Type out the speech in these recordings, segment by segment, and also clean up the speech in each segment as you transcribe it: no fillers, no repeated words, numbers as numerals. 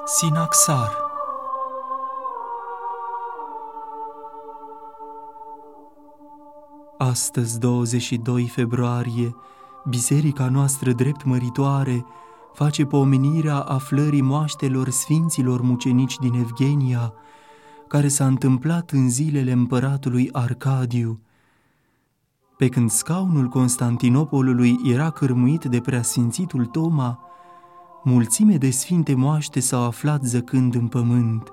Sinaxar. Astăzi, 22 februarie, biserica noastră drept măritoare face pomenirea aflării moaștelor sfinților mucenici din Evgenia, care s-a întâmplat în zilele împăratului Arcadiu. Pe când scaunul Constantinopolului era cărmuit de preasfințitul Toma, mulțime de sfinte moaște s-au aflat zăcând în pământ.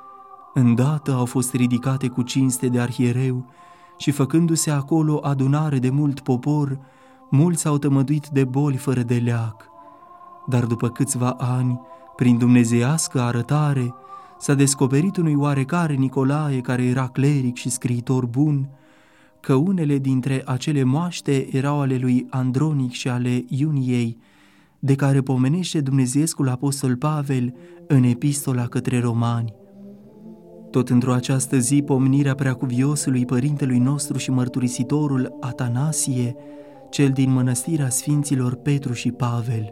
Îndată au fost ridicate cu cinste de arhiereu și, făcându-se acolo adunare de mult popor, mulți s-au tămăduit de boli fără de leac. Dar după câțiva ani, prin dumnezeiască arătare, s-a descoperit unui oarecare Nicolae, care era cleric și scriitor bun, că unele dintre acele moaște erau ale lui Andronic și ale Iuniei, de care pomenește dumnezeiescul apostol Pavel în epistola către romani. Tot într-o această zi, pomenirea preacuviosului părintelui nostru și mărturisitorul Atanasie, cel din mănăstirea Sfinților Petru și Pavel.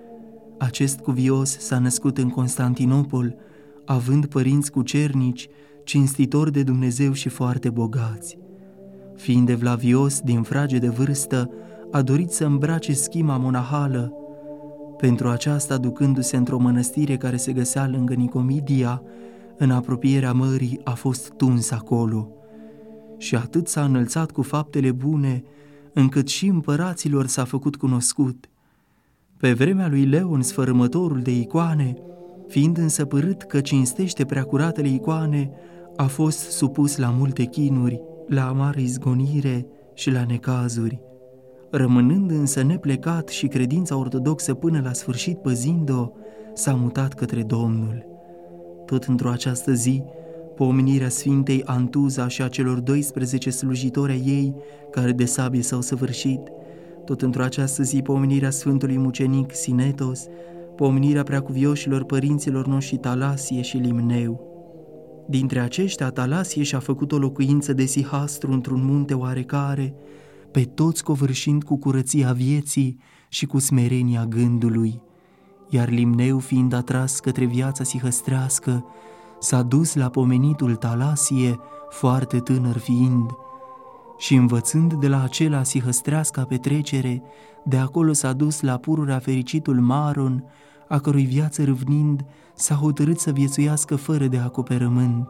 Acest cuvios s-a născut în Constantinopol, având părinți cucernici, cinstitori de Dumnezeu și foarte bogați. Fiind evlavios din frage de vârstă, a dorit să îmbrace schima monahală. Pentru aceasta, ducându-se într-o mănăstire care se găsea lângă Nicomedia, în apropierea mării, a fost tuns acolo. Și atât s-a înălțat cu faptele bune, încât și împăraților s-a făcut cunoscut. Pe vremea lui Leon, sfărâmătorul de icoane, fiind însă părât că cinstește preacuratele icoane, a fost supus la multe chinuri, la mare izgonire și la necazuri. Rămânând însă neplecat și credința ortodoxă până la sfârșit păzind-o, s-a mutat către Domnul. Tot într-o această zi, pomenirea Sfintei Antuza și a celor 12 slujitori ai ei, care de sabie s-au săvârșit, tot într-o această zi, pomenirea Sfântului Mucenic Sinetos, pomenirea preacuvioșilor părinților noștri Talasie și Limneu. Dintre aceștia, Talasie și-a făcut o locuință de sihastru într-un munte oarecare, pe toți covârșind cu curăția vieții și cu smerenia gândului, iar Limneu, fiind atras către viața sihăstrească, s-a dus la pomenitul Talasie, foarte tânăr fiind, și învățând de la acela sihăstrească petrecere, de acolo s-a dus la pururea fericitul Maron, a cărui viață râvnind s-a hotărât să viețuiască fără de acoperământ.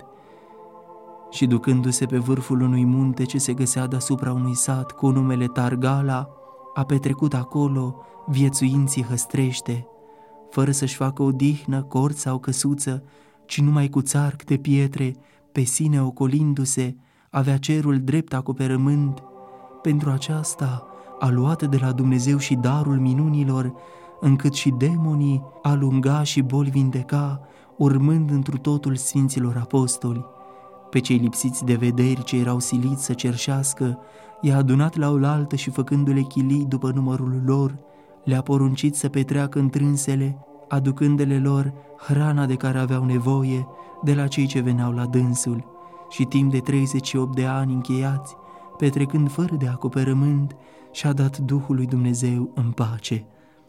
Și ducându-se pe vârful unui munte ce se găsea deasupra unui sat cu numele Targala, a petrecut acolo, viețuind sihăstrește, fără să-și facă odihnă, cort sau căsuță, ci numai cu țarc de pietre, pe sine ocolindu-se, avea cerul drept acoperământ. Pentru aceasta a luat de la Dumnezeu și darul minunilor, încât și demonii alunga și boli vindeca, urmând întru totul Sfinților Apostoli. Pe cei lipsiți de vederi ce erau siliți să cerșească, i-a adunat la oaltă și, făcându-le chilii după numărul lor, le-a poruncit să petreacă întrânsele, aducându-le lor hrana de care aveau nevoie de la cei ce veneau la dânsul. Și timp de 38 de ani încheiați, petrecând fără de acoperământ, și-a dat Duhul lui Dumnezeu în pace.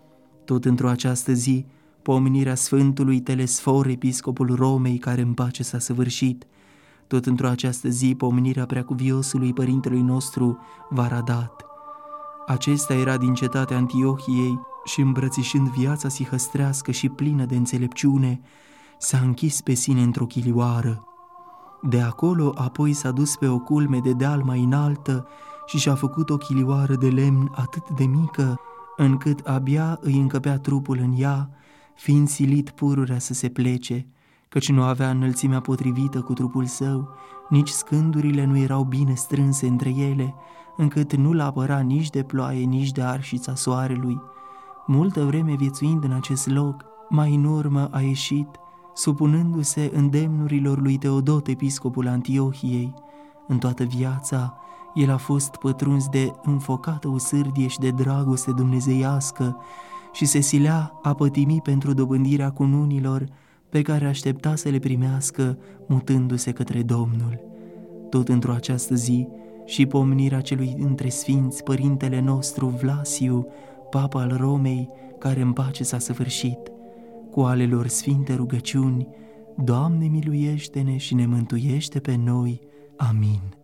Tot într-o această zi, pomenirea Sfântului Telesfor, episcopul Romei, care în pace s-a săvârșit. Tot într-o această zi, pomenirea preacuviosului părintelui nostru Varadat. Acesta era din cetatea Antiohiei și, îmbrățișând viața sihăstrească și plină de înțelepciune, s-a închis pe sine într-o chilioară. De acolo apoi s-a dus pe o culme de deal mai înaltă și și-a făcut o chilioară de lemn atât de mică, încât abia îi încăpea trupul în ea, fiind silit pururea să se plece, căci nu avea înălțimea potrivită cu trupul său, nici scândurile nu erau bine strânse între ele, încât nu-l apăra nici de ploaie, nici de arșița soarelui. Multă vreme viețuind în acest loc, mai în urmă a ieșit, supunându-se îndemnurilor lui Teodot, episcopul Antiohiei. În toată viața, el a fost pătruns de înfocată usârdie și de dragoste dumnezeiască și se silea a pătimi pentru dobândirea cununilor pe care aștepta să le primească, mutându-se către Domnul. Tot într-o această zi, și pomenirea celui dintre sfinți, părintele nostru Vlasiu, papa al Romei, care în pace s-a săvârșit. cu ale lor sfinte rugăciuni, Doamne miluiește-ne și ne mântuiește pe noi. Amin.